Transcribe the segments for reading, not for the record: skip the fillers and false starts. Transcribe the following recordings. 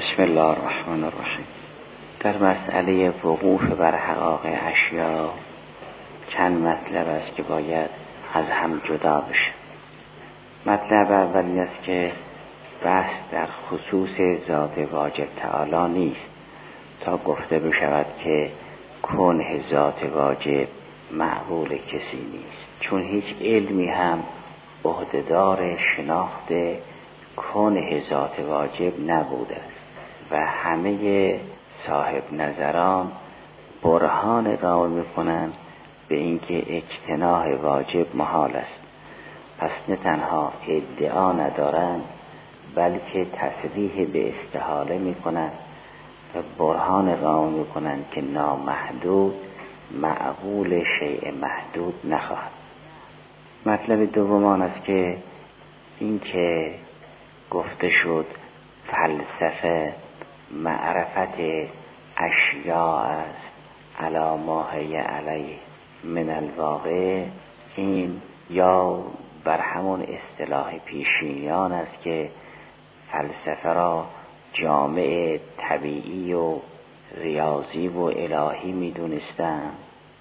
بسم الله الرحمن الرحیم. در مسئله وقوف بر حقایق اشیا چند مطلب است که باید از هم جدا بشه. مطلب اولی است که بحث در خصوص ذات واجب تعالی نیست تا گفته بشود که کنه ذات واجب معقول کسی نیست، چون هیچ علمی هم عهده‌دار شناخت کنه ذات واجب نبوده است و همه صاحب نظران برهان قائل می‌کنند به اینکه اجتناح واجب محال است. پس نه تنها ادعا ندارند بلکه تصریح به استحاله می‌کنند و برهان قائل می‌کنند که نامحدود معقول شیء محدود نخواهد. مطلب دوم آن است که این که گفته شد فلسفه معرفت اشیاء است علی ما هی علیه من الواقع، این یا بر همون اصطلاح پیشینیان است که فلسفه را جامع طبیعی و ریاضی و الهی می دونستند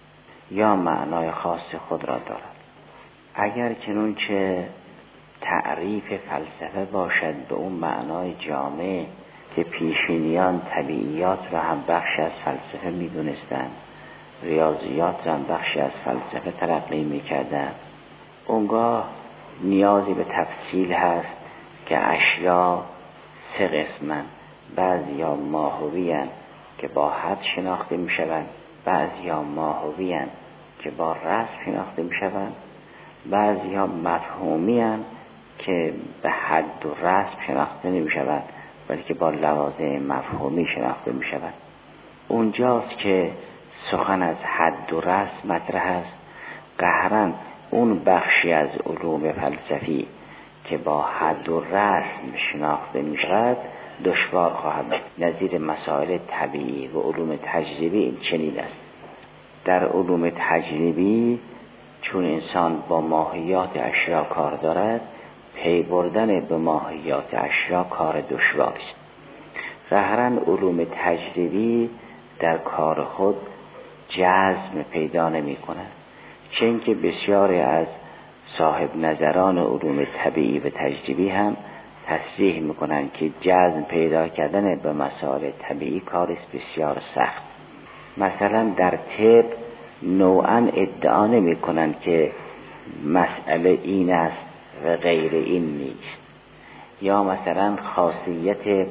یا معنای خاص خود را دارد. اگر چنانچه تعریف فلسفه باشد به اون معنای جامع که پیشینیان طبیعیات را هم بخش از فلسفه می دونستند، ریاضیات را هم بخش از فلسفه تلقی می کردند، اونگاه نیازی به تفصیل هست که اشیا سه قسمن: بعضی ها ماهوی هستند که با حد شناخته می شوند، بعضی ها ماهوی هستند که با رسم شناخته می شوند، بعضی ها مفهومی هستند که به حد و رسم شناخته نمی شوند بلکه با لوازم مفهومی شناخته می شوند. اونجاست که سخن از حد و رسم مطرح است. قهرن اون بخشی از علوم فلسفی که با حد و رسم شناخته می شود دشوار خواهد بود. نظیر مسائل طبیعی و علوم تجربی چنین است. در علوم تجربی چون انسان با ماهیات اشیا کار دارد، پی بردن به ماهیات اشیا کار دشواری است. ظاهراً علوم تجربی در کار خود جزم پیدا نمی کند، چون که بسیاری از صاحب نظران علوم طبیعی و تجربی هم تصریح می کنند که جزم پیدا کردن به مسائل طبیعی کار است بسیار سخت. مثلا در طب نوعاً ادعا نمی کنند که مسئله این است و غیر این نیست، یا مثلا خاصیت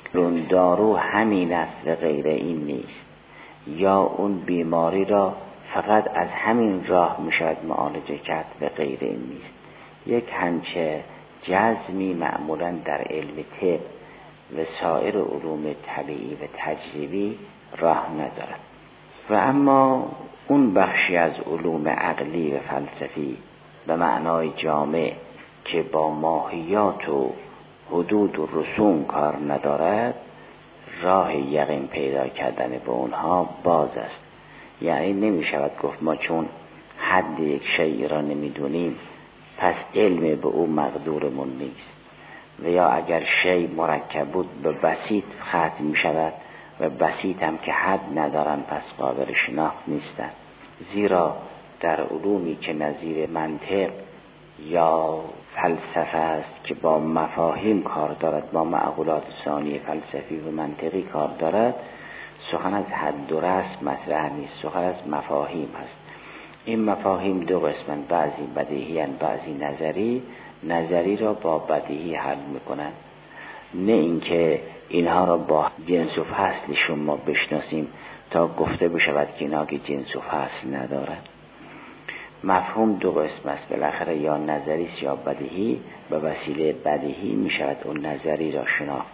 دارو همین است و غیر این نیست، یا اون بیماری را فقط از همین راه می شود معالجه کرد و غیر این نیست. یک همچه جزمی معمولا در علم طب و سایر علوم طبیعی و تجربی راه ندارد. و اما اون بخشی از علوم عقلی و فلسفی به معنای جامع که با ماهیات و حدود و رسوم کار ندارد، راه یقین پیدا کردن به اونها باز است. یعنی نمی شود گفت ما چون حد یک شیء را نمیدونیم پس علم به او مقدورمون نیست، و یا اگر شیء مرکب بود به بسیط ختم می شود و بسیط هم که حد ندارن پس قابل شناخت نیستن. زیرا در علومی که نظیر منطق یا فلسفه است که با مفاهیم کار دارد، با معقولات ثانی فلسفی و منطقی کار دارد، سخن از حد و رسم مطرح نیست، سخن از مفاهیم است. این مفاهیم دو قسمن، بعضی بدیهی هستند بعضی نظری. نظری را با بدیهی حل میکنن، نه اینکه اینها را با جنس و فصلشون ما بشناسیم تا گفته بشود که اینها که جنس و فصل ندارد. مفهوم دو قسم است، بالاخره یا نظری یا بدیهی. به وسیله بدیهی می شود اون نظری را شناخت.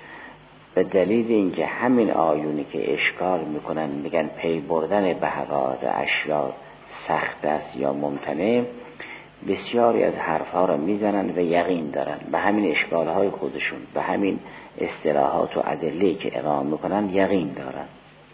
به دلیل اینکه همین آیونی که اشکال میکنن میگن پی بردن به حقایق اشیا سخت است یا ممتنع، بسیاری از حرفها را میزنن و یقین دارن به همین اشکالهای خودشون، به همین اصطلاحات و ادله که اقامه میکنن یقین دارن.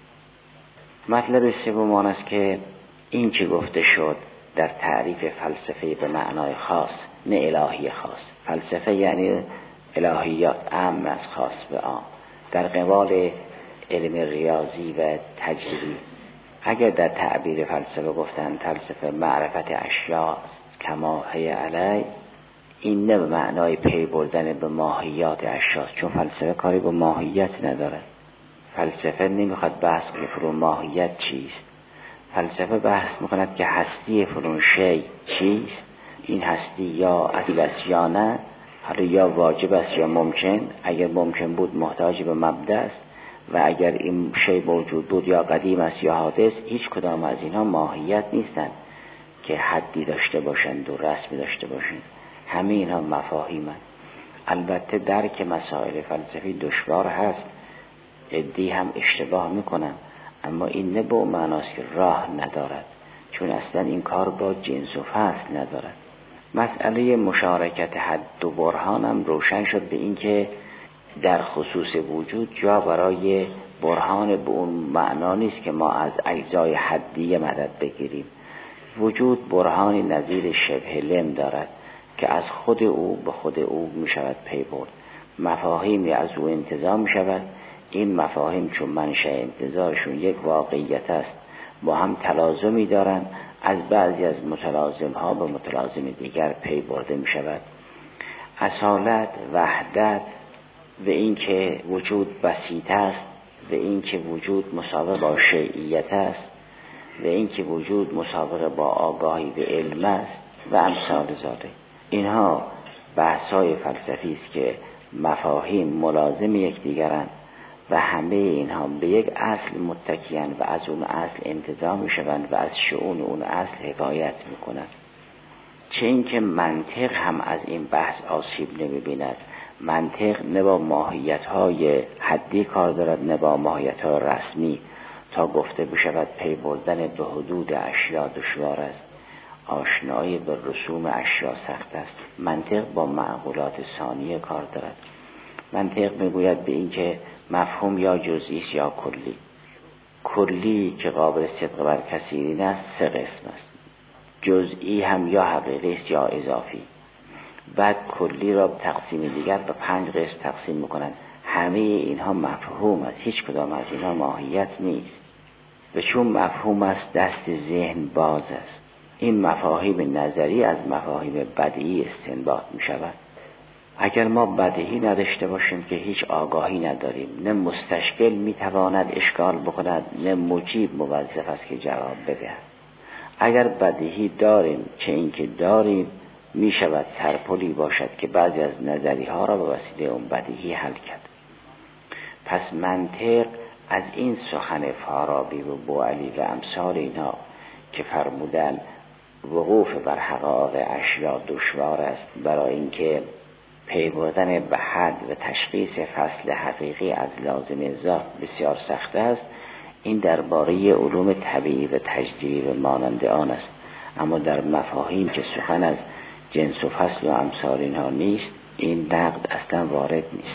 مطلب سوم آن است که این که گفته شد در تعریف فلسفه به معنای خاص نه الهی خاص. فلسفه یعنی الهیات عام از خاص به عام، در قبال علم ریاضی و تجربی. اگر در تعبیر فلسفه گفتن فلسفه معرفت اشیاء کما هی علی، این نه به معنای پی بردن به ماهیات اشیاء، چون فلسفه کاری به ماهیت ندارد. فلسفه نمیخواد بحث کنه فلان ماهیت چیست. فلسفه بحث میکند که هستی فلان شی چیست، این هستی یا اصل است یا نه، حالا یا واجب است یا ممکن. اگر ممکن بود محتاج به مبدا است و اگر این شی موجود بود یا قدیم است یا حادث. هیچ کدام از اینها ماهیت نیستند که حدی داشته باشند و رسمی داشته باشند. همه اینها مفاهیمند. البته درک مسائل فلسفی دشوار هست، عده‌ای هم اشتباه میکنن، اما این نه به اون معناست که راه ندارد، چون اصلا این کار با جنس و فصل ندارد. مسئله مشارکت حد و برهان هم روشن شد به این که در خصوص وجود جا برای برهان به اون معنا نیست که ما از اجزای حدی مدد بگیریم. وجود برهانی نظیر شبه لم دارد که از خود او به خود او می شود پی برد. مفاهیمی از او انتزاع می شود. این مفاهیم چون منشأ انتزاعشون یک واقعیت است، با هم تلازمی دارند، از بعضی از متلازم ها به متلازم دیگر پی برده می شود. اصالت، وحدت و این که وجود بسیط است و این که وجود مساوی با شیعیت است و این که وجود مساوی با آگاهی و علم است و امثال ذالک، اینها بحث‌های فلسفی است که مفاهیم ملازم یکدیگرند و همه اینها به یک اصل متکیان و از اون اصل انتزاع میشوند و از شؤون اون اصل حکایت میکنند. چه اینکه منطق هم از این بحث آسیب نمیبیند. منطق نه با ماهیت‌های حدی کار دارد نه با ماهیت‌های رسمی. تا گفته بشود پی بردن به حدود اشیا دشوار است، آشنایی به رسوم اشیا سخت است. منطق با معقولات ثانیه کار دارد. منطق میگوید به این که مفهوم یا جزئی است یا کلی. کلی که قابل صدق بر کثیرین است 3 قسم است. جزئی هم یا حقیقی است یا اضافی. بعد کلی را تقسیم دیگر به 5 قسم تقسیم میکنند. همه اینها مفهوم است، هیچ کدام از اینها ماهیت نیست. و چون مفهوم است دست ذهن باز است. این مفاهیم نظری از مفاهیم بدیهی استنباط می شود. اگر ما بدیهی نداشته باشیم که هیچ آگاهی نداریم، نه مستشکل می تواند اشکال بکند نه مجیب موظف است که جواب بدهد. اگر بدیهی داریم، چه این که داریم می شود سرپلی باشد که بعضی از نظری ها را به وسیله اون بدیهی حل کرد. پس منطق از این سخن فارابی و بوعلی و امثال اینا که فرمودن وقوف بر حقایق اشیا دشوار است، برای اینکه پی بردن به حد و تشخیص فصل حقیقی از لازم ذات بسیار سخت است، این درباره علوم طبیعی و تجربی و مانند آن است. اما در مفاهیم که سخن از جنس و فصل و امثال اینها نیست، این نقد اصلا وارد نیست.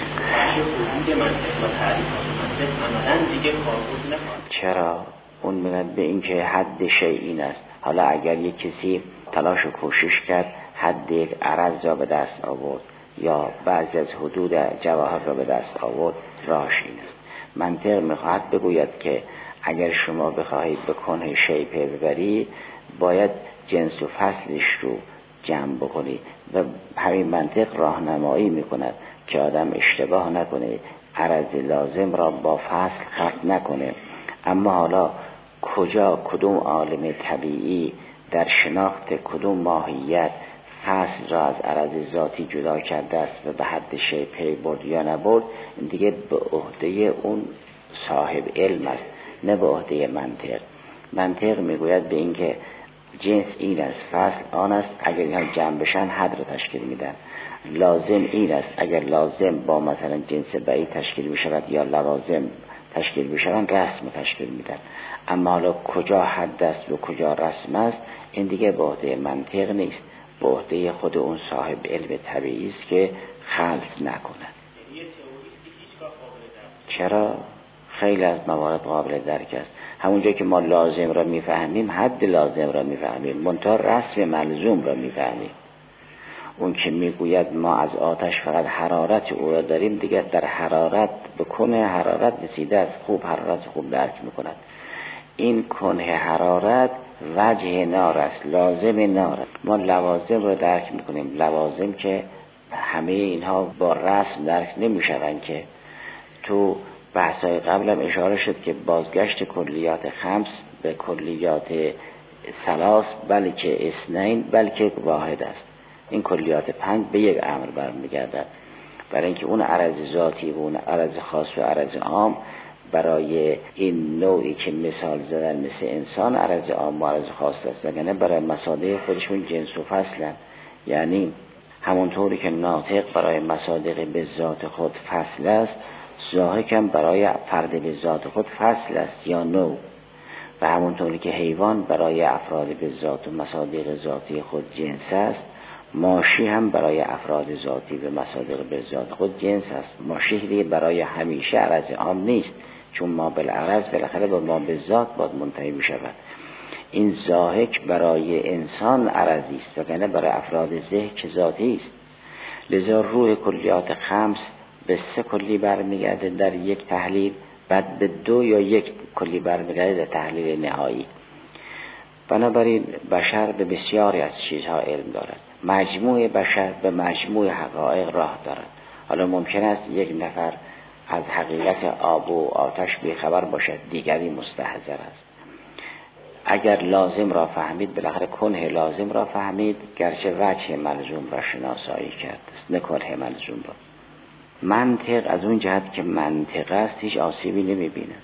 چرا؟ اون میگه به این که حد شیء این است. حالا اگر یک کسی تلاش و کوشش کرد حد یک عرض را به دست آورد یا بعضی از حدود جواهر را به دست آورد، راهش این است. منطق میخواهد بگوید که اگر شما بخواهید به کنه شیء پی ببرید، باید جنس و فصلش رو جمع بکنید و همین منطق راهنمایی میکند که آدم اشتباه نکنه، عرض لازم را با فصل خلط نکنه. اما حالا کدوم عالم طبیعی در شناخت کدوم ماهیت فصل را از عرض ذاتی جدا کرده است و به حد شیء پی برد یا نبرد، این دیگه به عهده اون صاحب علم است، نه به عهده منطق. منطق میگوید به این که جنس این است، فصل آن است، اگر اینها جمع بشن حد را تشکیل میدن. لازم این است، اگر لازم با مثلا جنس بعید تشکیل بشود یا لوازم تشکیل بشون رسم تشکیل میدن. اما حالا کجا حد است و کجا رسم است، این دیگه به عهده منطق نیست، به عهده خود اون صاحب علم طبیعی است که خلط نکند. چرا؟ خیلی از موارد قابل درک است. همونجا که ما لازم را میفهمیم حد لازم را میفهمیم، منتها رسم ملزوم را میفهمیم. اون که میگوید ما از آتش فقط حرارت او را داریم، دیگر در حرارت به کنه حرارت رسیده است، خوب حرارت خوب درک میکند. این کنه حرارت وجه نار است، لازم نار است. ما لوازم رو درک میکنیم، لوازم که همه اینها با رسم درک نمیشوند. که تو بحث‌های قبلم اشاره شد که بازگشت کلیات خمس به کلیات ثلاث بلکه اثنین بلکه واحد است. این کلیات 5 به یک امر برمیگردد، برای اینکه اون عرض ذاتی و اون عرض خاص و عرض عام برای این نوعی که مثال زدن مثل انسان عرض عام و عرض خاص است، یعنی برای مصادیق خودشون جنس و فصلن. یعنی همونطوری که ناطق برای مصادیق به ذات خود فصل است، ضاحک هم برای فرد به ذات خود فصل است یا نوع، و همونطوری که حیوان برای افراد به ذات و مصادیق ذاتی خود جنس است، ماشی هم برای افراد ذاتی به مصادیق به ذات خود جنس است. ماشی دیگه برای همیشه عرض عام نیست، چون ما بالعرض بالاخره با ما به ذات باید منتهی می شود. این ضاحک برای انسان عرضی است، وگرنه برای افراد ذهن ذاتی است. لذا روح کلیات خمس به 3 کلی برمیگرده در یک تحلیل، بعد به 2 یا 1 کلی برمیگرده در تحلیل نهایی. بنابراین بشر به بسیاری از چیزها علم دارد، مجموع بشر به مجموع حقایق راه دارد. حالا ممکن است یک نفر از حقیقت آب و آتش بیخبر باشد، دیگری مستحضر است. اگر لازم را فهمید، بالاخره کنه لازم را فهمید، گرچه وجه ملزوم را شناسایی کرد است، نه کنه ملزوم را. منطق از اون جهت که منطق است هیچ آسیبی نمی‌بیند،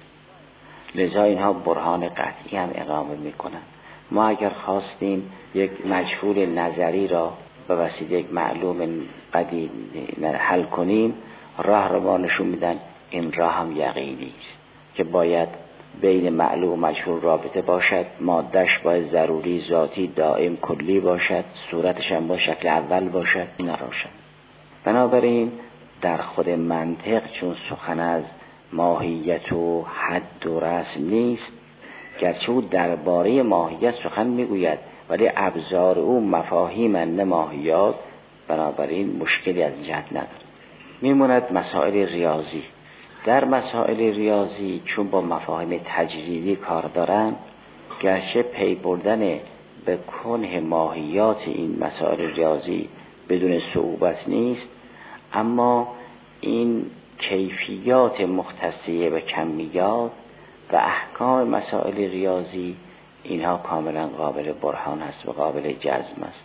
لذا اینها برهان قطعی هم اقامه می‌کنند. ما اگر خواستیم یک مجهول نظری را به وسیله یک معلوم قدیم حل کنیم، راه را ما نشون میدن. این راه هم یقینی است که باید بین معلوم و مجهول رابطه باشد، مادهش باید ضروری ذاتی دائم کلی باشد، صورتش هم با شکل اول باشد. این روشن. بنابراین در خود منطق چون سخن از ماهیت و حد و رسم نیست، گرچه او درباره ماهیت سخن میگوید ولی ابزار او مفاهیم نه ماهیات، بنابراین مشکلی از جهت ندارد. میموند مسائل ریاضی. در مسائل ریاضی چون با مفاهیم تجریدی کار دارن، گرچه پی بردن به کنه ماهیات این مسائل ریاضی بدون صعوبت نیست، اما این کیفیات مختصیه به کمیات و احکام مسائل ریاضی، اینها کاملا قابل برهان است و قابل جزم است.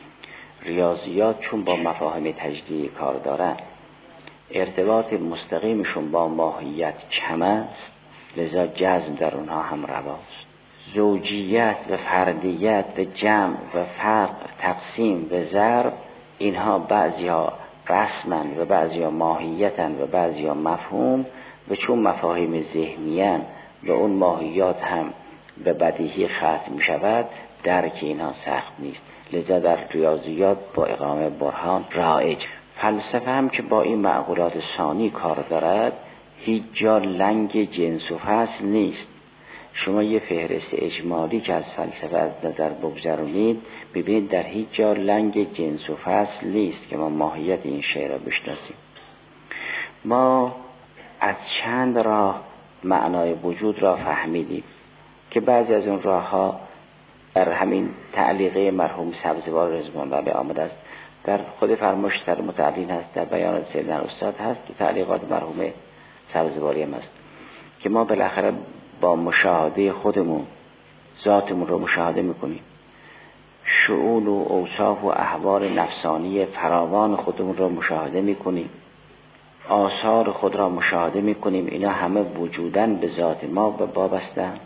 ریاضیات چون با مفاهیم تجدیدی کار دارند، ارتباط مستقیمشون با ماهیت کم است، لذا جزم در اونها هم رواست. زوجیت و فردیت و جمع و فرق، تقسیم و ضرب، اینها بعضی ها رسمن و بعضی ها ماهیتن و بعضی ها مفهوم، و چون مفاهیم ذهنیان و اون ماهیات هم به بدیهی ختم می شود، درک اینها سخت نیست. لذا در ریاضیات با اقامه برهان رایج. فلسفه هم که با این معقولات ثانی کار دارد، هیچ جا لنگ جنس و فصل نیست. شما یه فهرست اجمالی که از فلسفه از نظر بگذرونید، ببینید در هیچ جا لنگ جنس و فصل نیست که ما ماهیت این شی را بشناسیم. ما از چند راه معنای وجود را فهمیدیم که بعضی از اون راه ها در همین تعلیقه مرحوم سبزوار رضوان الله آمده است، در خود فرمایش در متعلین هست، در بیان سیدنا استاد هست، تو تعلیقات مرحوم سبزواری هم هست که ما بالاخره با مشاهده خودمون ذاتمون رو مشاهده میکنیم، شؤون و اوصاف و احوال نفسانی فراوان خودمون رو مشاهده میکنیم، آثار خود را مشاهده میکنیم. اینا همه وجودن به ذات ما وابسته‌اند.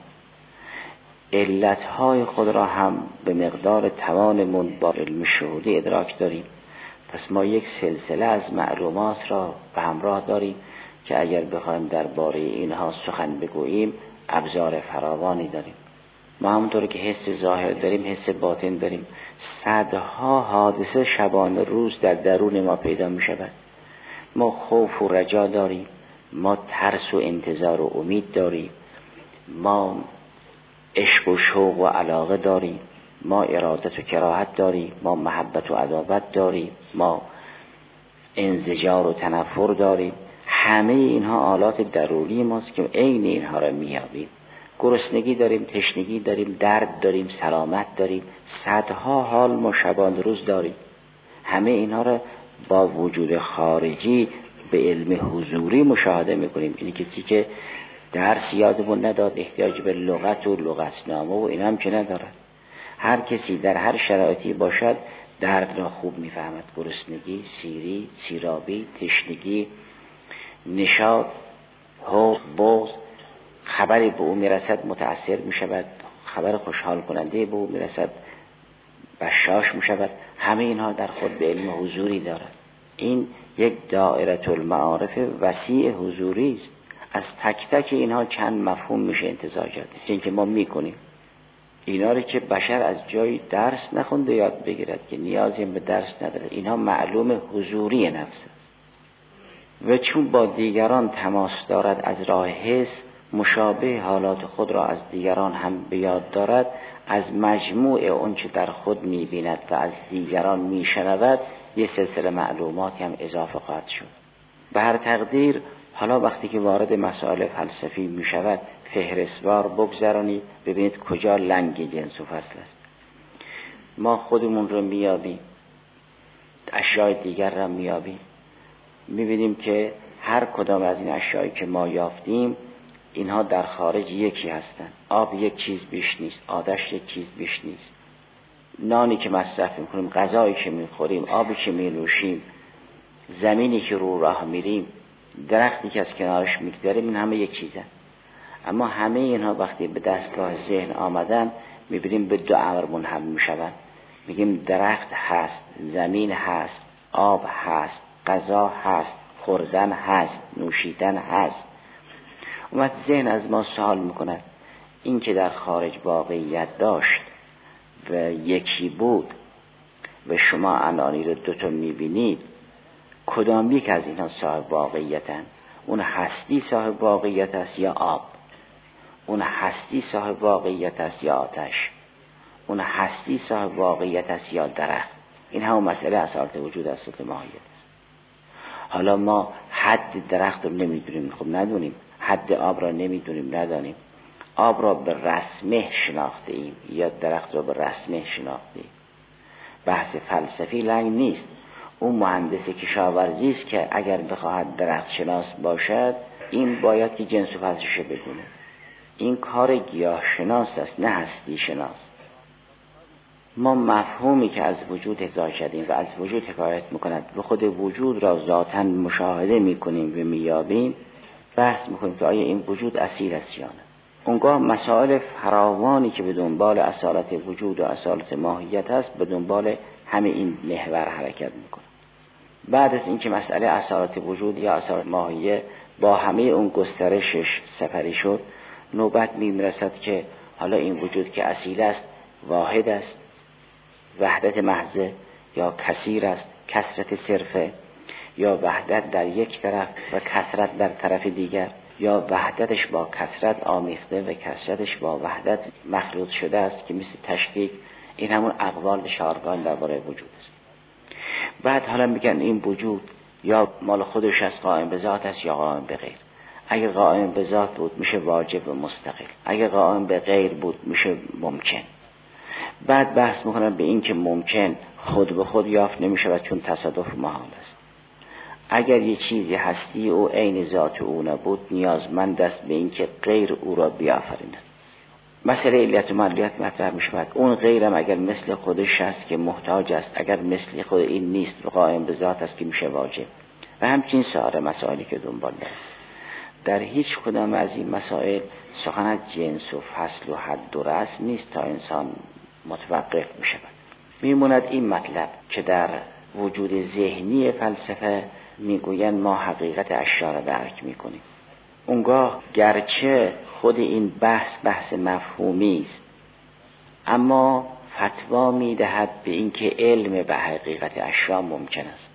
علتهای خود را هم به مقدار توانمون با علم شهودی ادراک داریم. پس ما یک سلسله از معلومات را به همراه داریم که اگر بخوایم درباره اینها سخن بگوییم ابزار فراوانی داریم. ما همونطور که حس ظاهر داریم حس باطن داریم. صدها حادثه شبانه روز در درون ما پیدا می شود. ما خوف و رجا داریم، ما ترس و انتظار و امید داریم، ما عشق و شوق و علاقه داریم، ما ارادت و کراهت داریم، ما محبت و عداوت داریم، ما انزجار و تنفر داریم. همه اینها آلات ضروری ماست که عین اینها را میابیم. گرسنگی داریم، تشنگی داریم، درد داریم، سلامت داریم، صدها حال ما شبان روز داریم. همه اینها را با وجود خارجی به علم حضوری مشاهده میکنیم. این کسی که درس یادمون نداد احتیاج به لغت و لغتنامه و این هم که نداره. هر کسی در هر شرایطی باشد درد را خوب میفهمد. گرسنگی، سیری، سیرابی، تشنگی، نشاط، حب، بغض، خبری به او میرسد متأثر میشود، خبر خوشحال کننده به او میرسد بشاش میشود. همه اینها در خود به علم حضوری دارد. این یک دائره المعارف وسیع حضوری است. از تک تک اینها چند مفهوم میشه انتزاع کرد. این که ما میکنیم اینا رو که بشر از جای درس نخونده یاد بگیرد که نیازی به درس نداره. اینها معلوم حضوری نفس است و چون با دیگران تماس دارد از راه حس مشابه حالات خود را از دیگران هم به یاد دارد، از مجموع اون چه در خود می‌بیند و از دیگران می‌شنود یه سلسله معلوماتی هم اضافه خواهد شد. به هر تقدیر حالا وقتی که وارد مسائل فلسفی می‌شود فهرستوار بگذرانید ببینید کجا لنگ جنس و فصل است. ما خودمون رو میابیم، اشیاء دیگر را میابیم، میبینیم که هر کدام از این اشیایی که ما یافتیم اینها در خارج یکی هستند. آب یک چیز بیش نیست، آتش یک چیز بیش نیست، نانی که مصرف میکنیم، غذایی که میخوریم، آبی که مینوشیم، زمینی که رو راه میریم، درختی که از کنارش میگذریم، این همه یک چیزن. اما همه اینها وقتی به دستگاه ذهن آمدن میبینیم به دو امر منحل میشوند. میگیم درخت هست، زمین هست، آب هست، غذا هست، خوردن هست، نوشیدن هست. اومد ذهن از ما سوال میکند این که در خارج واقعیت داشت و یکی بود و شما الان رو دوتا میبینید، کدام یک از اینها صاحب واقعیتن؟ اون هستی صاحب واقعیت است یا آب؟ اون هستی صاحب واقعیت است یا آتش؟ اون هستی صاحب واقعیت است یا درخت؟ این همون مسئله اصالت وجود است و ماهیت است. حالا ما حد درخت رو نمیدونیم، خب ندونیم. حد آب را نمیدونیم، ندانیم. آب را به رسمه شناخته ایم یا درخت را به رسمه شناخته ایم. بحث فلسفی لنگ نیست. اون مهندس کشاورزی است که اگر بخواهد درخت شناس باشد این باید که جنس و فصلش بدونه. این کار گیاه شناس است، نه هستی شناس. ما مفهومی که از وجود احضار کردیم و از وجود حکایت میکند و خود وجود را ذاتاً مشاهده میکنیم و میابیم، بحث میکنیم که آیا این وجود اصیل است یا نه. اونگاه مسائل فراوانی که به دنبال اصالت وجود و اصالت ماهیت است به دنبال همه این محور حرکت میکنه. بعد از اینکه مسئله اصالت وجود یا اصالت ماهیت با همه اون گسترشش سپری شد، نوبت میرسد که حالا این وجود که اصیل است واحد است، وحدت محض، یا کثیر است، کثرت صرفه، یا وحدت در یک طرف و کثرت در طرف دیگر، یا وحدتش با کثرت آمیخته و کثرتش با وحدت مخلوط شده است که مثل تشکیک. این همون اقوال شارگان درباره وجود است. بعد حالا میگن این وجود یا مال خودش از قائم به ذات است یا قائم به غیر. اگر قائم به ذات بود میشه واجب و مستقل، اگر قائم به غیر بود میشه ممکن. بعد بحث میکنن به این که ممکن خود به خود یافت نمیشه و چون تصادف محال است. اگر یه چیزی هستی او عین ذات او نبود نیازمند است به این که غیر او را بیافریند. مسئله علت و معلولیت مطرح میشود. اون غیرم اگر مثل خودش است که محتاج است، اگر مثل خود این نیست و قائم به ذات است که میشه واجب. و همچنین سایر مسائلی که دنبال دارد. در هیچ کدام از این مسائل سخن از جنس و فصل و حد و رسم نیست تا انسان متوقف میشود. میموند این مطلب که در وجود ذهنی فلسفه میگویند ما حقیقت اشیاء را درک میکنیم. اونگاه گرچه خود این بحث مفهومی است، اما فتوا میدهد به اینکه علم به حقیقت اشیاء ممکن است.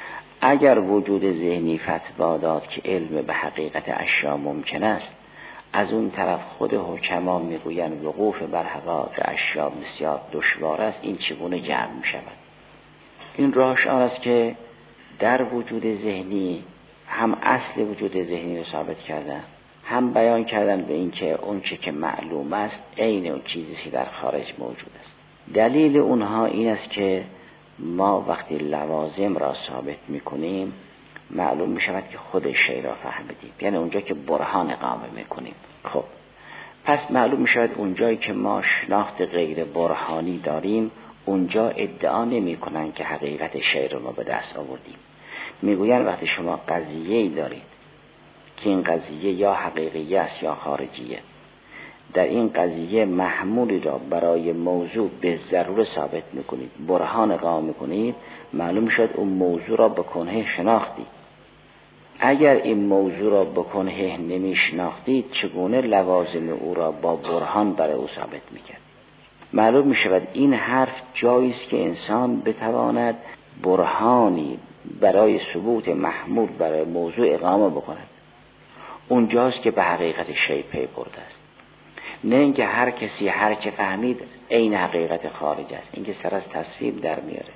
اگر وجود ذهنی فتوا داد که علم به حقیقت اشیاء ممکن است، از اون طرف خود حکما میگویند وقوف بر حقایق اشیا بسیار دشوار است. این چگونه جمع میشود؟ این راهش آن است که در وجود ذهنی هم اصل وجود ذهنی رو ثابت کردن، هم بیان کردن به این که اون چه که معلوم است عین اون چیزی که در خارج موجود است. دلیل اونها این است که ما وقتی لوازم را ثابت میکنیم معلوم میشود که خود شی را فهمیدیم، یعنی اونجا که برهان اقامه میکنیم. خب پس معلوم میشود اونجایی که ما شناخت غیر برهانی داریم اونجا ادعا نمی کنن که حقیقت شی رو ما به دست آوردیم. میگوین وقتی شما قضیه‌ای دارید که این قضیه یا حقیقی است یا خارجیه، در این قضیه محمولی را برای موضوع به ضرور ثابت میکنید، برهان اقامه میکنید، معلوم شد اون موضوع را به کنه شناختید. اگر این موضوع را به کنه نمیشناختید چگونه لوازم او را با برهان برای او ثابت میکرد؟ معلوم میشود این حرف جایی است که انسان بتواند برهانی برای ثبوت محمول برای موضوع اقامه بکند. اونجاست که به حقیقت شی پی برده است، نه اینکه هر کسی هر چه فهمید عین حقیقت خارج است، اینکه سر از تصویب در میاره،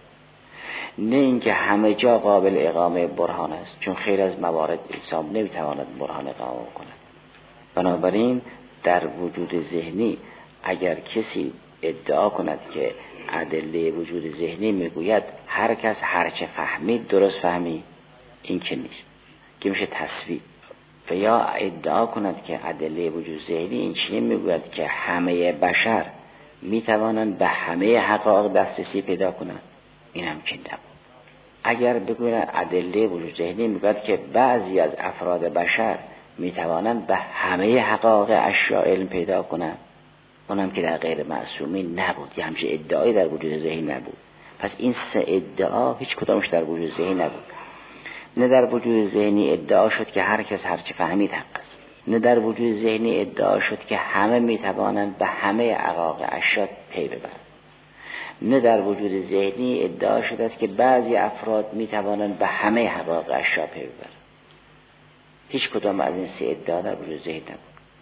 نه اینکه همه جا قابل اقامه برهان است، چون خیلی از موارد انسان نمیتواند برهان اقامه کند. بنابراین در وجود ذهنی اگر کسی ادعا کند که ادله وجود ذهنی میگوید هر کس هر چه فهمید درست فهمید، این که نیست، که میشه تصویب. و یا ادعا کند که ادله وجود ذهنی این چیزی میگوید که همه بشر میتوانند به همه حقایق دسترسی پیدا کنند، این هم که نبود. اگر بگوید ادله وجود ذهنی میگوید که بعضی از افراد بشر میتوانند به همه حقایق اشیا علم پیدا کنند، اونم که در غیر معصومین نبود، یه همچه ادعایی در وجود ذهنی نبود. پس این سه ادعا هیچ کدامش در وجود ذهنی نبود. نه در وجود ذهنی ادعا شد که هر کس هر چه فهمید حق است، نه در وجود ذهنی ادعا شد که همه میتوانند به همه حقایق اشیا پی ببرند، نه در وجود ذهنی ادعا شده است که بعضی افراد میتوانند به همه حقایق اشیا پی ببرند. هیچ کدام از این سه ادعا در وجود ذهنی نبود.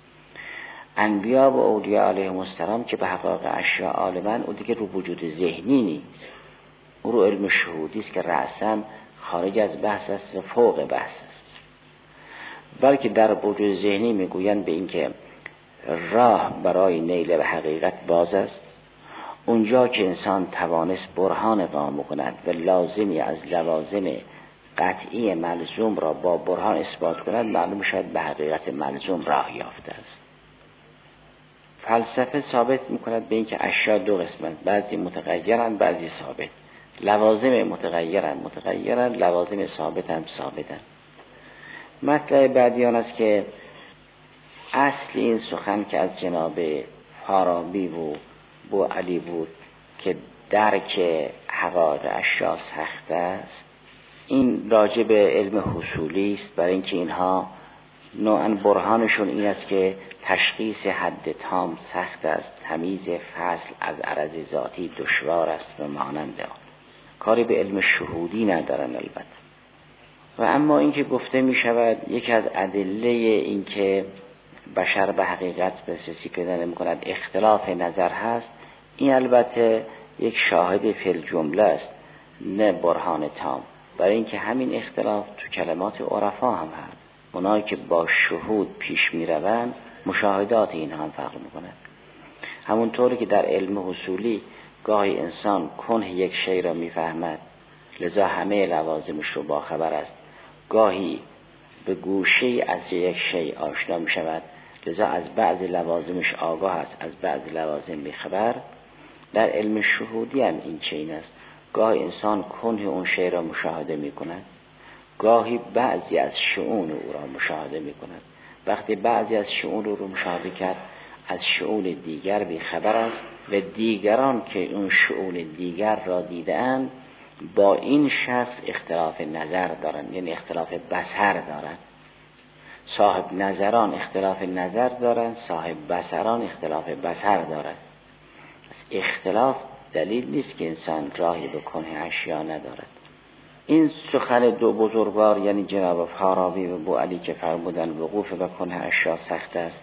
انبیا و اولیاء علیهم السلام که به حقایق اشیا عالمن، او دیگه رو وجود ذهنی نیست، او رو علم شهودی است که رأساً خارج از بحث است، فوق بحث است. بلکه در وجود ذهنی میگویند به این که راه برای نیل به حقیقت باز است. اونجا که انسان توانست برهان اقامه کند و لازمی از لوازم قطعی ملزوم را با برهان اثبات کند، معلوم شد به حقیقت ملزوم راه یافته است. فلسفه ثابت میکند به این که اشیا دو قسمند، بعضی متغیرند بعضی ثابت. لوازم متغیرند، لوازم ثابتند. مطلب بعدی آن است که اصل این سخن که از جناب فارابی و بوعلی بود که درک حقایق اشیا سخت است، این راجع به علم حصولی است، برای اینکه اینها نوعاً برهانشون این است که تشخیص حد تام سخت است، تمیز فصل از عرض ذاتی دشوار است و مانند آن. کاری به علم شهودی ندارن البته. و اما اینکه گفته می شود یکی از ادله این که بشر به حقیقت دسترسی پیدا نمی کند اختلاف نظر هست، این البته یک شاهد فی الجمله است، نه برهان تام. برای اینکه همین اختلاف تو کلمات عرفا هم هست، اونایی که با شهود پیش می روند مشاهدات این هم فرق می کند. همونطوری که در علم حصولی گاهی انسان کنه یک شی را می فهمد، لذا همه لوازمش رو با خبر است، گاهی به گوشه از یک شی آشنا می شود، لذا از بعض لوازمش آگاه است، از بعض لوازم بی خبر. در علم شهودی هم این چنین است، گاهی انسان کنه اون شی را مشاهده می کند، گاهی بعضی از شؤون او را مشاهده می کند. وقتی بعضی از شؤون رو مشاهده کرد، از شؤون دیگر بی خبر است و دیگران که اون شؤون دیگر را دیدند با این شخص اختلاف نظر دارند، یعنی اختلاف بصر دارند. صاحب نظران اختلاف نظر دارند، صاحب بصران اختلاف بصر دارند. اختلاف دلیل نیست که انسان راهی به کنه اشیا ندارد. این سخن دو بزرگوار یعنی جناب فارابی و بوعلی که فرمودند وقوف به کنه اشیا سخت است،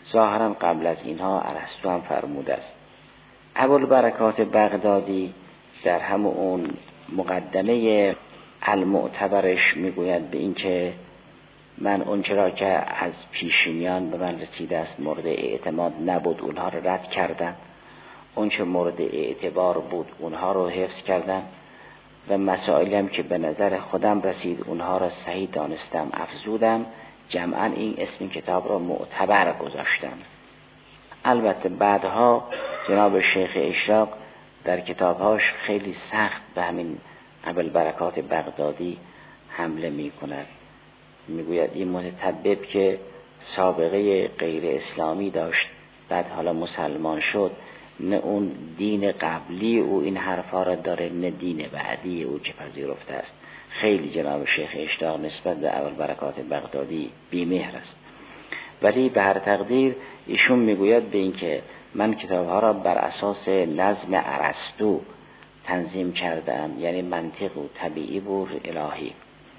ظاهرا قبل از اینها ارسطو هم فرموده است. ابوالبرکات بغدادی در همون اون مقدمه المعتبرش میگوید به این که من اونچه را که از پیشینیان به من رسیده است مورد اعتماد نبود اونها را رد کردم، اونچه مورد اعتبار بود اونها رو حفظ کردم و مسائلی هم که به نظر خودم رسید اونها را صحیح دانستم افزودم. جمعا این اسم کتاب را معتبر گذاشتم. البته بعدها جناب شیخ اشراق در کتابهاش خیلی سخت به همین ابوالبرکات بغدادی حمله می کند. میگوید این متطبب که سابقه غیر اسلامی داشت بعد حالا مسلمان شد، نه اون دین قبلی او این حرفا را داره نه دین بعدی او که پذیرفته است. خیلی جناب شیخ اشراق نسبت به ابوالبرکات بغدادی بی‌مهر است. ولی به هر تقدیر ایشون میگوید به این که من کتابها را بر اساس نظم ارسطو تنظیم کردم، یعنی منطق و طبیعی بود الهی،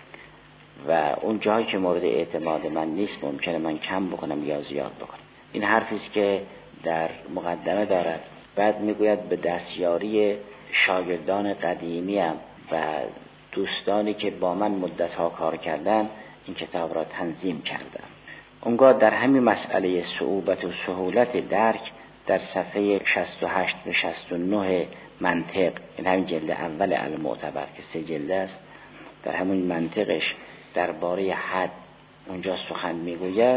و اون جایی که مورد اعتماد من نیست ممکنه من کم بکنم یا زیاد بکنم. این حرفی است که در مقدمه دارد. بعد میگوید به دستیاری شاگردان قدیمیم و دوستانی که با من مدت‌ها کار کردن این کتاب را تنظیم کردم. اونگاه در همین مسئله صعوبت و سهولت درک در صفحه 68 و 69 منطق، این همین جلد اول المعتبر که 3 جلد است، در همون منطقش درباره حد اونجا سخن میگوید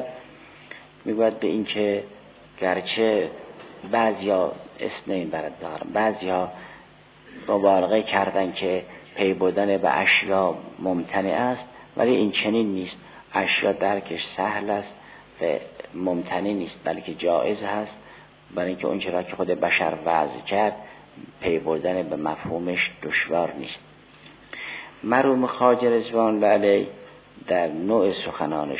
به این که گرچه بعضیا اثنین برد دارن، بعضیا مبالغه کردن که پی بردن به اشیا ممتنع است، ولی این چنین نیست. اشیا درکش سهل است و ممتنع نیست بلکه جایز هست، برای اینکه اون چرا که خود بشر وضع کرد پی بردن به مفهومش دشوار نیست. مرحوم خواجه رضوان الله علیه در نوع سخنانش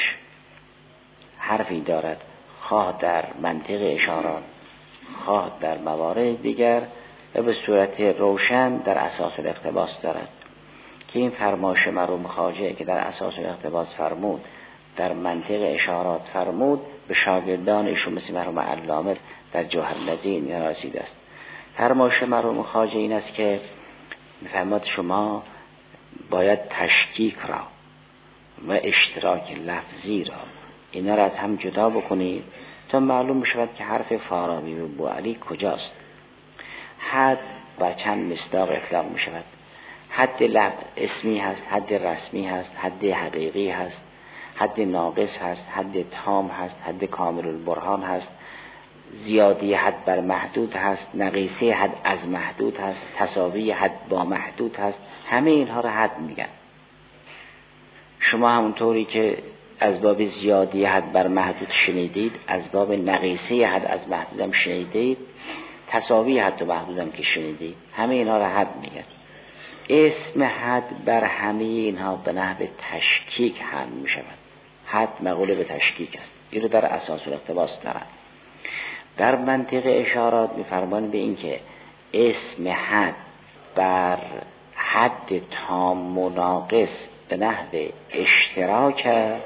حرفی دارد، خواه در منطق اشارات خواه در موارد دیگر و به صورت روشن در اساس الاقتباس دارد که این فرمایش مرحوم خواجه که در اساس الاقتباس فرمود در منطق اشارات فرمود به شاگردان ایشون مثل مرحوم علامه در جوهر نظیر رسیده است. فرمایش مرحوم خواجه این است که می‌فرماد شما باید تشکیک را و اشتراک لفظی را اینا را از هم جدا بکنید تا معلوم بشود که حرف فارابی و بوعلی کجاست. حد بر چند مصداق اطلاق می شود. حد اسمی هست، حد رسمی هست، حد حقیقی هست، حد ناقص هست، حد تام هست، حد کامل البرهان هست، زیادی حد بر محدود هست، نقیصه حد از محدود هست، تساوی حد با محدود هست. همه اینها را حد میگن. شما همونطوری که از باب زیادی حد بر محدود شنیدید، از باب نقیصه حد از محدود هم شنیدید، تساوی حد و محدود هم که شنیدید، همه اینها را حد میگن. اسم حد بر همه اینها به نحو تشکیک حمل می شود. حد مقوله به تشکیک است. این رو در اساس الاقتباس دارد. در منطق اشارات می‌فرمایند به این که اسم حد بر حد تام و ناقص به نحو اشتراک است،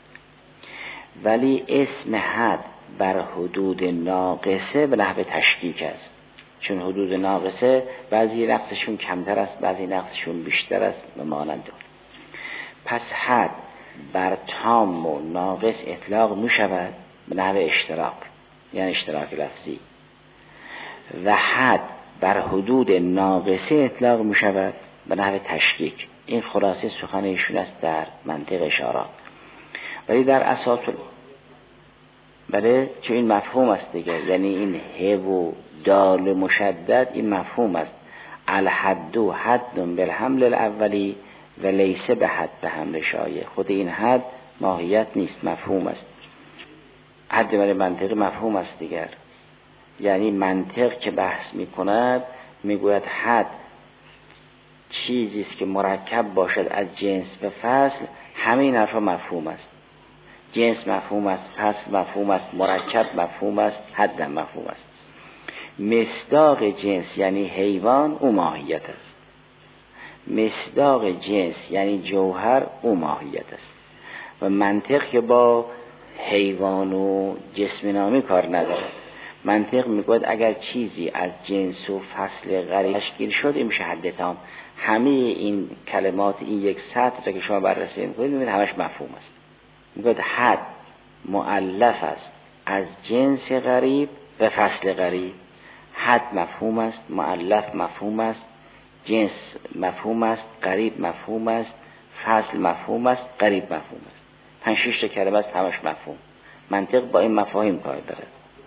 ولی اسم حد بر حدود ناقصه به نحو تشکیک است. چون حدود ناقصه بعضی نقصشون کمتر است، بعضی نقصشون بیشتر است و مانند. پس حد بر تام و ناقص اطلاق می شود به نحو اشتراک، یعنی اشتراک لفظی، و حد بر حدود ناقصه اطلاق می شود به نحو تشکیک. این خلاصه سخن ایشون است در منطق اشارات. ولی در اساس بله چون این مفهوم است دیگه، یعنی این ه و دال مشدد این مفهوم است. الحد حد بالحمل الاولی و لیس به حد به حمل شایع. خود این حد ماهیت نیست، مفهوم است. حد برای منطق مفهوم است دیگر. یعنی منطق که بحث می کند می گوید حد چیزی است که مرکب باشد از جنس و فصل. همه این حرفا مفهوم است. جنس مفهوم است، فصل مفهوم است، مرکب مفهوم است، حد مفهوم است. مصداق جنس یعنی حیوان او ماهیت است. مصداق جنس یعنی جوهر او ماهیت است. و منطق که با حیوان و جسم نامی کار نداره. منطق میگوید اگر چیزی از جنس و فصل غریب تشکیل شد این میشه حد تام. همه این کلمات این یک سطر که شما بررسی میکنید میبینید همش مفهوم است. میگوید حد مؤلف است از جنس غریب و فصل غریب. حد مفهوم است، مؤلف مفهوم است، جنس مفهوم است، غریب مفهوم است، فصل مفهوم است، غریب مفهوم است. 5-6 تا کلمه است همش مفهوم. منطق با این مفاهیم کار داره.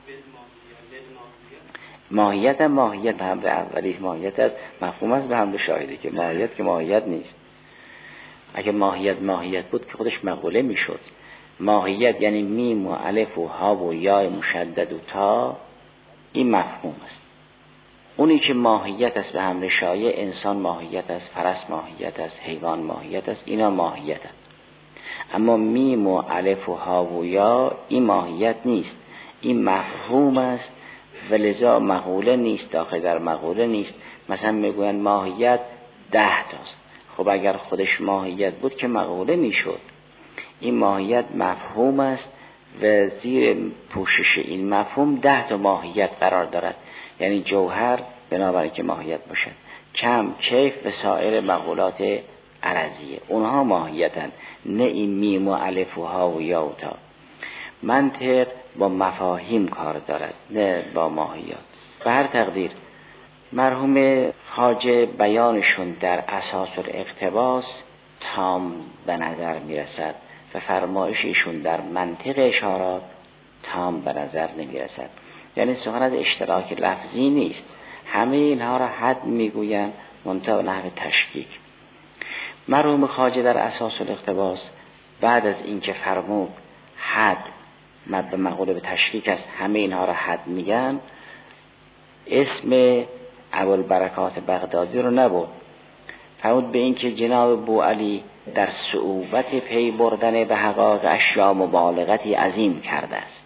ماهیت هم ماهیت هم به اولی ماهیت است، مفهوم است به هم به شاهده که ماهیت که ماهیت نیست. اگه ماهیت بود که خودش مقوله میشد. ماهیت یعنی میم و الف و ها و یا مشدد و تا، این مفهوم است. اونی که ماهیت است به هم شایع، انسان ماهیت است، فرس ماهیت است، حیوان ماهیت است، اینا ماهیت است. اما میم و الف و ها و یا این ماهیت نیست، این مفهوم است و لذا مقوله نیست، داخل در مقوله نیست. مثلا میگوین ماهیت 10 تاست. خب اگر خودش ماهیت بود که مقوله میشد. این ماهیت مفهوم است و زیر پوشش این مفهوم 10 تا ماهیت قرار دارد. یعنی جوهر بنابراین که ماهیت باشد، کم، کیف و سایر مقولات عرضیه، اونها ماهیتن، نه این میم و الف و ها و یا و تا. منطق با مفاهیم کار دارد نه با ماهیات. به هر تقدیر مرحوم خواجه بیانشون در اساس الاقتباس تام به نظر میرسد و فرمایششون در منطق اشارات تام به نظر نمیرسد. یعنی سخن از اشتراک لفظی نیست، همه اینها را حد میگویند منتها نحو تشکیک. مرحوم خواجه در اساس الاقتباس بعد از اینکه فرمود حد مد مقوله به تشکیک است، همه اینها را حد میگن، اسم ابوالبرکات بغدادی رو نبود. فرمود به اینکه جناب بوعلی در صعوبت پی بردن به حقایق اشیا مبالغتی عظیم کرده است.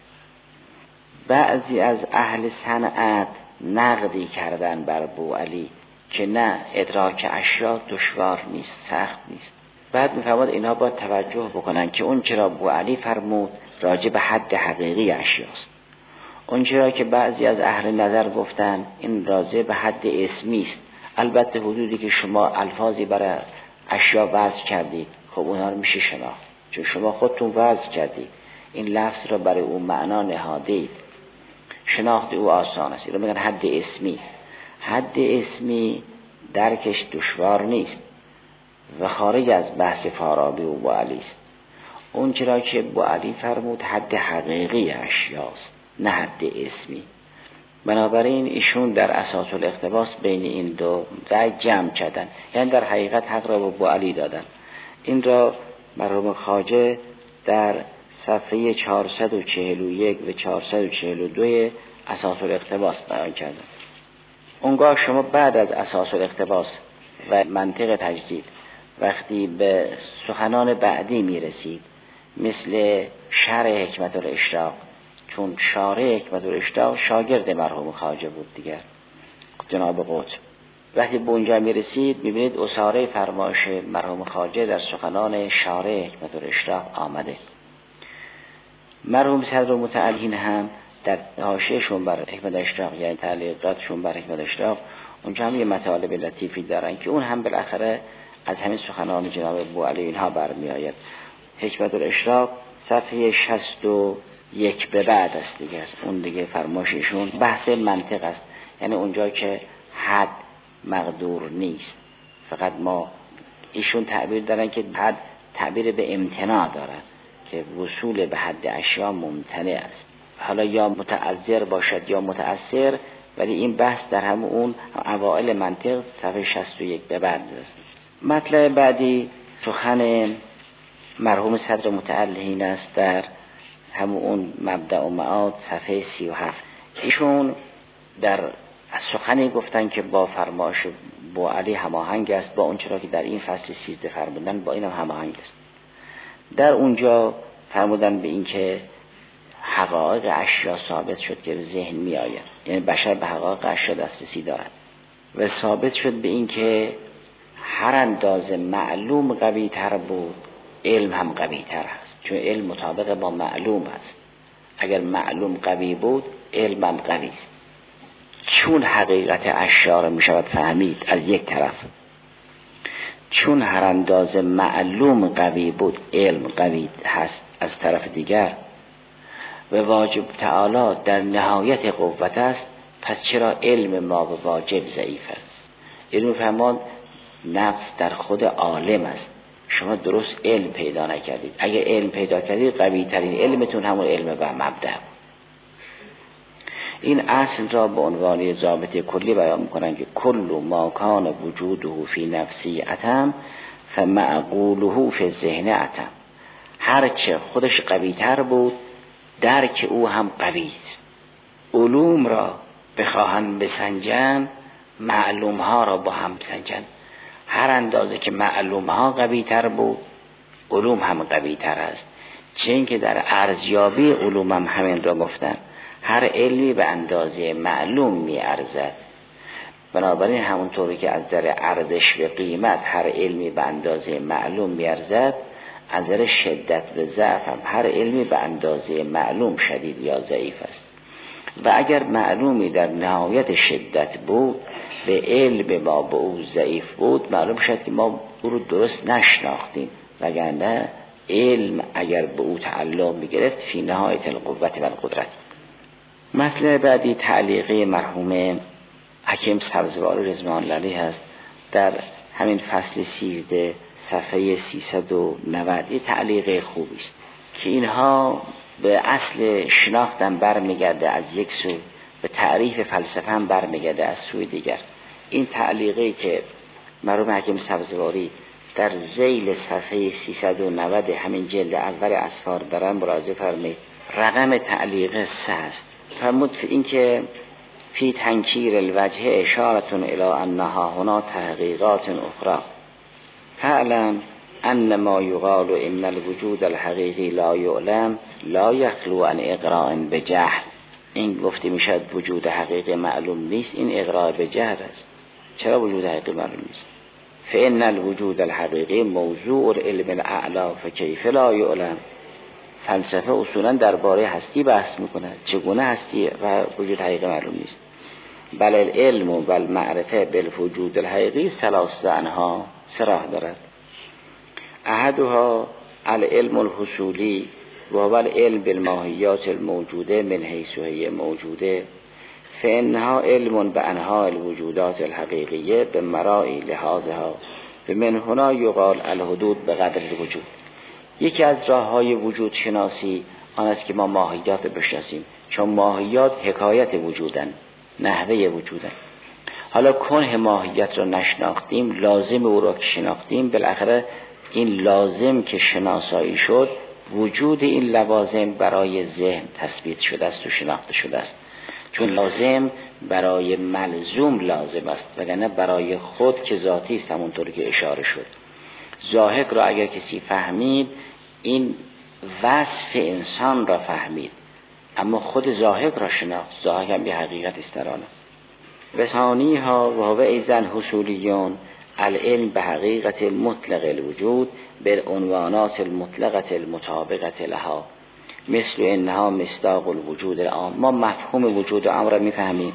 بعضی از اهل صنعت نقدی کردن بر بوعلی که نه، ادراک اشیا دشوار نیست، سخت نیست. بعد میفرماد اینا باید توجه بکنن که اون چرا بوعلی فرمود راجع به حد حقیقی اشیاست، اون چرا که بعضی از اهل نظر گفتن این راجع به حد اسمی است. البته حدودی که شما الفاظی برای اشیا وضع کردید خب اونها رو میشه شناخت، چون شما خودتون وضع کردید، این لفظ را برای اون معنا نهادید، شناخت او آسان است. اینو میگن حد اسمی. حد اسمی درکش دشوار نیست و خارج از بحث فارابی و بوعلی است. اون چرا که بوعلی فرمود حد حقیقی اشیاست نه حد اسمی. بنابراین ایشون در اساس الاقتباس بین این دو رأی جمع کردن، یعنی در حقیقت حق را به بوعلی دادن. این را مرحوم خواجه در صفحه 441 و 442 اساس الاقتباس بیان کردن. اونگاه شما بعد از اساس الاقتباس و منطق تجدید وقتی به سخنان بعدی میرسید مثل شرح حکمت الاشراق، چون شارح حکمت الاشراق شاگرد مرحوم خواجه بود دیگر، جناب قطب، وقتی به اونجا میرسید میبینید اساره فرمایش مرحوم خواجه در سخنان شارح حکمت الاشراق آمده. مرحوم صدر متعلین هم در حاشیه‌شون بر حکمت الاشراق، یعنی تعلیقاتشون بر حکمت الاشراق، اونجا هم یه مطالب لطیفی دارن که اون هم بالاخره از همین سخنان جناب بوعلی اینها برمی آید. حکمت الاشراق صفحه 61 به بعد است دیگه، اون دیگه فرمایششون بحث منطق است، یعنی اونجا که حد مقدور نیست، فقط ما ایشون تعبیر دارن که حد تعبیر به امتناع دارن که وصول به حد اشیا ممتنع است، حالا یا متعذر باشد یا متأثر، ولی این بحث در هم اون اوائل منطق صفحه 61 به بعد است. مطلب بعدی سخن مرحوم صدر متعلین است در همون مبدأ و معاد صفحه 37. ایشون در سخنی گفتن که با فرمایش بوعلی هماهنگ است، با اون چرا که در این فصل 13 فرمودن با این هم هماهنگ است. در اونجا فرمودن به این که حقایق اشیا ثابت شد که به ذهن می آید، یعنی بشر به حقایق اشیا دسترسی دارد و ثابت شد به این که هر اندازه معلوم قوی تر بود علم هم قوی تر هست. چون علم مطابق با معلوم است. اگر معلوم قوی بود علم هم قوی است. چون حقیقت اشیاء را می شود فهمید از یک طرف، چون هر اندازه معلوم قوی بود علم قوی هست از طرف دیگر و واجب تعالی در نهایت قوت است، پس چرا علم ما به واجب ضعیف است؟ علم فرمان نفس در خود عالم است. شما درست علم پیدا نکردید. اگه علم پیدا کردید قوی ترین علمتون همون علم و مبدأ. این اصل را به عنوان ضابط کلی بیان می‌کنن که کل ما کان وجوده فی نفسی اتم فمعقوله فی الذهن اتم. هرچه خودش قوی تر بود درک او هم قوی است. علوم را بخواهند بسنجن معلوم ها را با هم سنجن. هر اندازه که معلوم ها قوی تر بود علوم هم قوی تر است. چون که در ارزیابی علوم هم همین را گفتن، هر علمی به اندازه معلوم می ارزد. بنابراین همونطوری که از در ارزش به قیمت هر علمی به اندازه معلوم می ارزد، از در شدت به ضعف هم هر علمی به اندازه معلوم شدید یا ضعیف است. و اگر معلومی در نهایت شدت بود به علم ما به او ضعیف بود، معلوم شد که ما او رو درست نشناختیم، وگرنه علم اگر به او تعلق می‌گرفت فی نهایت القوت و القدرت. مطلب بعدی تعلیقه مرحوم حکیم سبزواری رضوان الله علیه است در همین فصل 13 صفحه 390. یه تعلیقه خوبی است که اینها به اصل شناختن برمیگرده از یک سو، به تعریف فلسفه هم برمیگرده از سوی دیگر. این تعلیقی که مرحوم حکیم سبزواری در ذیل صفحه 390 همین جلد اول اسفار دارن مراجعه فرمایید. رقم تعلیق 3 است. فرمود این که فی تنکیر الوجه اشارتون الی انها هنا تحقیقات اخرى فعلم ان ما یقال ان الوجود الحقیقی لا یعلم لا یخلو عن اقراء بجهل. این گفته میشد وجود حقیقی معلوم نیست، این اقراء بجهل است. چرا وجود حقیقی معلوم نیست؟ فان الوجود الحقیقی موضوع العلم الاعلی فکیف لا یعلم. فلسفه اصولا درباره هستی بحث میکنه، چگونه هستی و وجود حقیقی معلوم نیست. بل العلم و المعرفه بالوجود الحقیقی ثلاثه انها سراح دارد. احدها العلم الحصولی و هو العلم بالماهیات الموجوده من حیث هي موجوده فانها علم بانها الوجودات الحقیقیه بمرائی لحاظها بمن هنا یقال الحدود بقدر الوجود. یکی از راه‌های وجود شناسی آن است که ما ماهیات بشناسیم، چون ماهیات حکایت وجودن، نحوه وجودن. حالا کنه ماهیت را نشناختیم، لازم او را که شناختیم، بالاخره این لازم که شناسایی شد، وجود این لوازم برای ذهن تثبیت شده است و شناخته شده است. چون لازم برای ملزوم لازم است، وگرنه برای خود که ذاتی است. همونطوری که اشاره شد، ذاهق را اگر کسی فهمید این وصف انسان را فهمید، اما خود ذاهق را شناخت. ذاهق هم به حقیقت است در آن. وثانی ها و هو ایزن حصولیون العلم به حقیقت مطلق الوجود بالعنوانات المطلقه المطابقه لها مثل انها مصداق الوجود العام. ما مفهوم وجود عام را میفهمیم: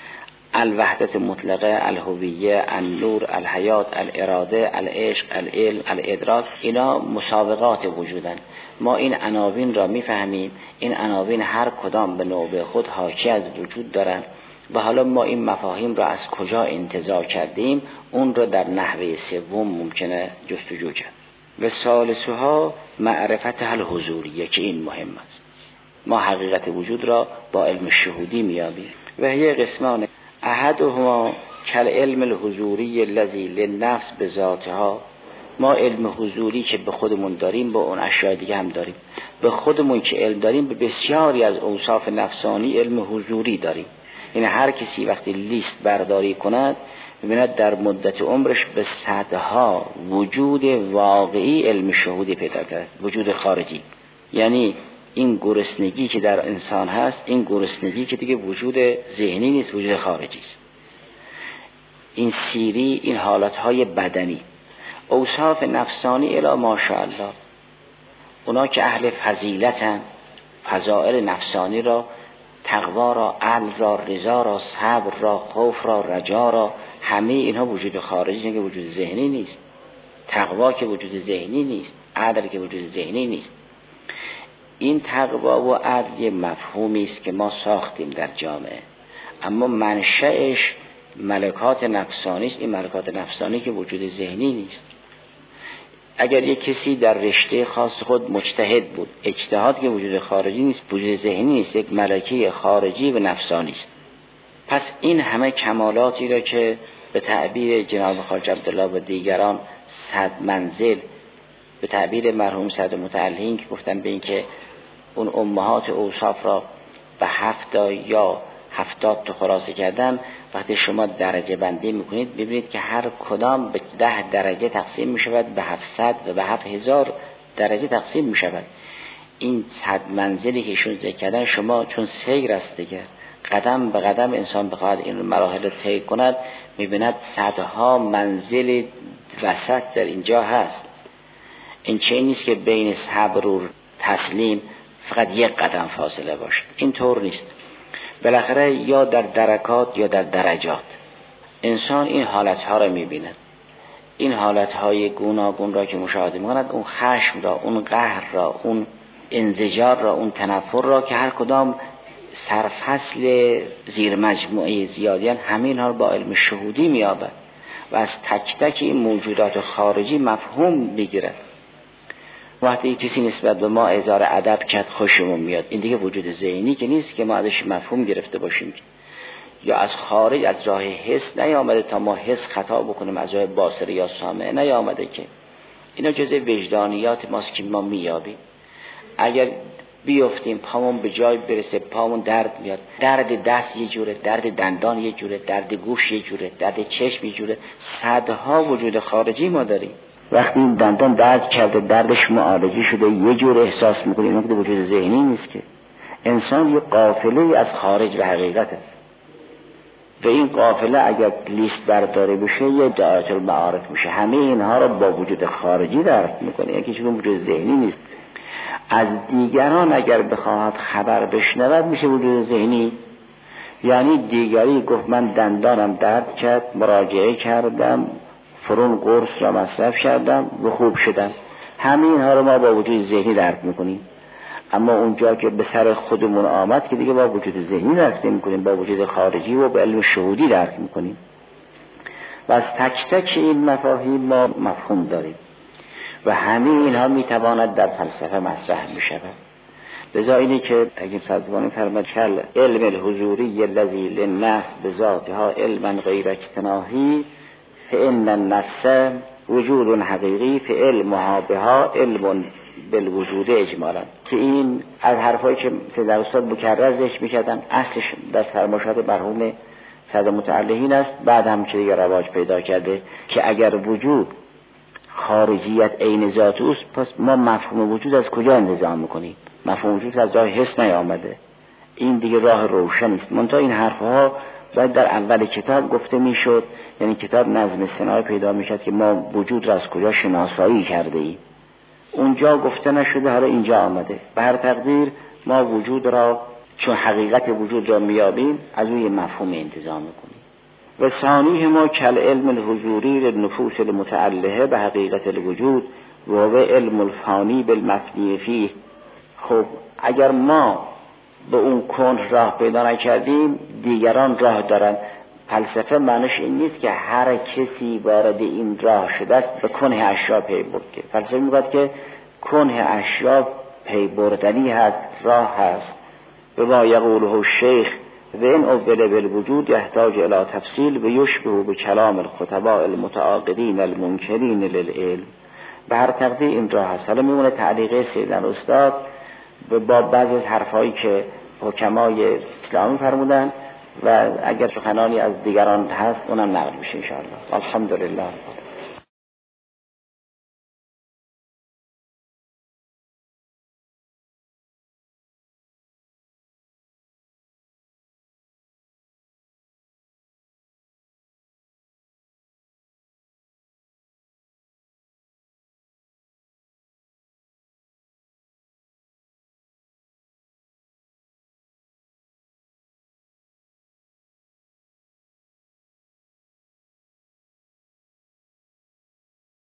الوحدت مطلقه، الهویه، النور، الحیات، الاراده، العشق، العلم، الادراک. اینا مسابقات وجودن. ما این عناوین را میفهمیم. این عناوین هر کدام به نوبه خود حاشیه از وجود دارند و حالا ما این مفاهیم را از کجا انتزاع کردیم، اون را در نحوه سوم ممکنه جستجو کرد. و ثالثها معرفت الحضوریه که این مهم است. ما حقیقت وجود را با علم شهودی میابیم و هی قسمان: احدهما کالعلم الحضوری الذی للنفس بذاتها. ما علم حضوری که به خودمون داریم با اون اشیاء دیگه هم داریم. به خودمون که علم داریم به بسیاری از اوصاف نفسانی علم حضوری داریم. یعنی هر کسی وقتی لیست برداری کند ببیند در مدت عمرش به صدها وجود واقعی علم شهودی پیدا کرد، وجود خارجی. یعنی این گرسنگی که در انسان هست، این گرسنگی که دیگه وجود ذهنی نیست، وجود خارجی است. این سیری، این حالتهای بدنی، اوصاف نفسانی الی ماشاءالله. اونا که اهل فضیلتن، فضائل نفسانی را، تقوا را، عدل را، رضا را، صبر را، خوف را، رجا را، همه اینها وجود خارجی که وجود ذهنی نیست. تقوا که وجود ذهنی نیست، عدل که وجود ذهنی نیست. این تقوا و عدل یه مفهومی است که ما ساختیم در جامعه، اما منشأش ملکات نفسانی است. این ملکات نفسانی که وجود ذهنی نیست. اگر یک کسی در رشته خاص خود مجتهد بود، اجتهاد که وجود خارجی نیست، وجود ذهنی نیست، یک ملکه خارجی و نفسانی است. پس این همه کمالاتی را که به تعبیر جناب خواجه عبدالله و دیگران 100 منزل، به تعبیر مرحوم سعد متعلین که گفتن به این که اون امهات اوصاف را به 7 یا 70 تا خلاصه کردن، وقتی شما درجه بندی میکنید ببینید که هر کدام به 10 درجه تقسیم میشود، به 700 و به 7000 درجه تقسیم میشود. این 100 منزلی که ایشون ذکر کردن، شما چون سیر است دیگه، قدم به قدم انسان بخواد این مراحل طی کند، میبیند صدها منزل وسط در اینجا هست. این چه نیست که بین صبر و تسلیم فقط یک قدم فاصله باشه، این طور نیست. بالاخره یا در درکات یا در درجات انسان این حالتها را میبیند. این حالتهای گوناگون را که مشاهده میکند، اون خشم را، اون قهر را، اون انزجار را، اون تنفر را که هر کدام سرفصل زیر مجموعه زیادیان، همه اینها رو با علم شهودی مییابد و از تک تک این موجودات خارجی مفهوم میگیرد. وقتی کسی نسبت به ما اظهار ادب کرد خوشمون میاد، این دیگه وجود ذهنی که نیست که ما ازش مفهوم گرفته باشیم، یا از خارج از راه حس نیامده تا ما حس خطا بکنیم، از راه باصره یا سامعه نیامده که اینا جزء وجدانیات ماست که ما میابیم. اگر بیفتیم پامون به جای برسه، پامون درد میاد، درد دست یه جوره، درد دندان یه جوره، درد گوش یه جوره، درد چشم یه جوره، صدها وجود خارجی ما داریم. وقتی این دندان درد کرده، دردش معالجه شده، یه جور احساس میکنیم، این که وجود ذهنی نیست که. انسان یه قافله از خارج و حقیقت است و این قافله اگر لیست برداره بشه یه دایره المعارف میشه. همه اینها رو با وجود خارجی درک میکنه، یکی چون وجود ذهنی نیست. از دیگران اگر بخواهد خبر بشنود میشه وجود ذهنی. یعنی دیگری گفت من دندانم درد کرد، مراجعه کردم، فرون قرص را مصرف کردم و خوب شدم. همه اینها رو ما با وجود ذهنی درک میکنیم. اما اونجا که به سر خودمون آمد که دیگه با وجود ذهنی درک نمیکنیم، با وجود خارجی و با علم شهودی درک میکنیم. و از تک تک این مفاهیم ما مفهوم داریم و همه اینها میتواند در فلسفه مطرح میشود. لذا اینه که اگه سازمان فرمد کل علم الحضوری الذی للنفس بذاتها علما غیر اجتناحی فإن النفس وجود حقیقی فعلمها بها علم بالوجود اجمالا، که این از حرفایی که در استاد مکرر ذکر می‌کردن اصلش در فرمایشات مرحوم سعد متعلین است. بعد هم که دیگه رواج پیدا کرده که اگر وجود خارجیت عین ذات اوست، پس ما مفهوم وجود از کجا انتزاع میکنیم؟ مفهوم وجود از راه حس نیامده، این دیگه راه روشن است. منتها این حرفها باید در اول کتاب گفته میشد، یعنی کتاب نظم صناعی پیدا میشد که ما وجود را از کجا شناسایی کرده ایم. اونجا گفته نشده، حالا اینجا آمده. به هر تقدیر ما وجود را چون حقیقت وجود را میابیم، از روی مفهوم انتزاع میکنیم. و ثانیه ما کل علم الحضوری للنفوس المتعلقه به حقیقت الوجود و علم الفانی بالمفنی فیه. خب اگر ما به اون کنه راه پیدا نکردیم، دیگران راه دارن. فلسفه معنیش این نیست که هر کسی وارد این راه شده است به کنه اشیا پی برد. که فلسفه میگوید که کنه اشیا پی بردنی هست، راه هست. به ما یقوله الشیخ و این اول بالوجود یحتاج الی تفصیل و یشبه به کلام الخطباء المتعاقدین المنکرین للعلم. به هر تقدیر این راه هست. حالا میمونه تعلیق سیدن استاد با بعضی از حرفایی که حکمای اسلامی فرمودن و اگر سخنانی از دیگران هست اونم نقل میشه ان شاء الله. الحمدلله.